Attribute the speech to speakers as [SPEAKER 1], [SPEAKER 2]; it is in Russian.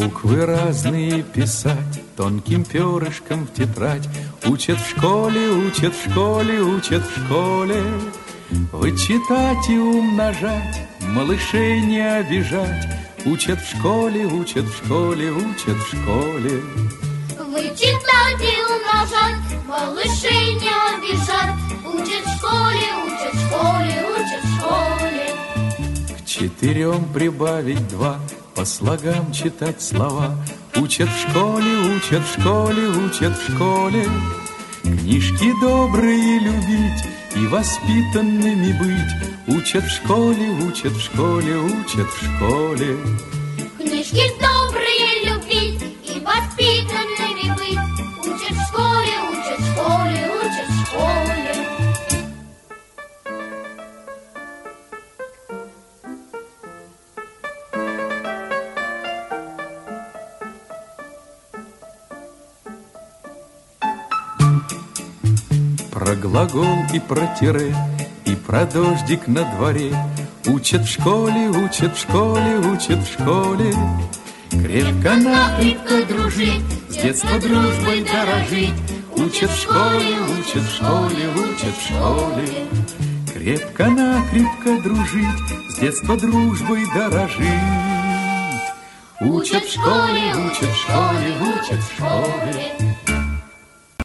[SPEAKER 1] Буквы разные писать тонким перышком в тетрадь. Учат в школе, учат в школе, учат в школе. Вычитать и умножать, малышей не обижать. Учат в школе, учат в школе, учат в школе.
[SPEAKER 2] Вычитать и умножать, малышей не обижать. Учат в школе, учат в школе, учат в школе.
[SPEAKER 1] К 4 прибавить 2, по слогам читать слова. Учат в школе, учат в школе, учат в школе. Книжки добрые любить и воспитанными быть. Учат в школе, учат в школе, учат в школе.
[SPEAKER 2] Книжки добрые любить и воспитанными быть. Учат в школе, учат в школе, учат в школе.
[SPEAKER 1] Про глагол и про тире, и про дождик на дворе. Учат в школе, учат в школе, учат в школе. Крепко-накрепко дружить, с детства дружбой дорожить. Учат в школе, учат в школе, учат в школе. Крепко-накрепко дружить, с детства дружбой дорожить. Учат в школе, учат в школе, учат в школе.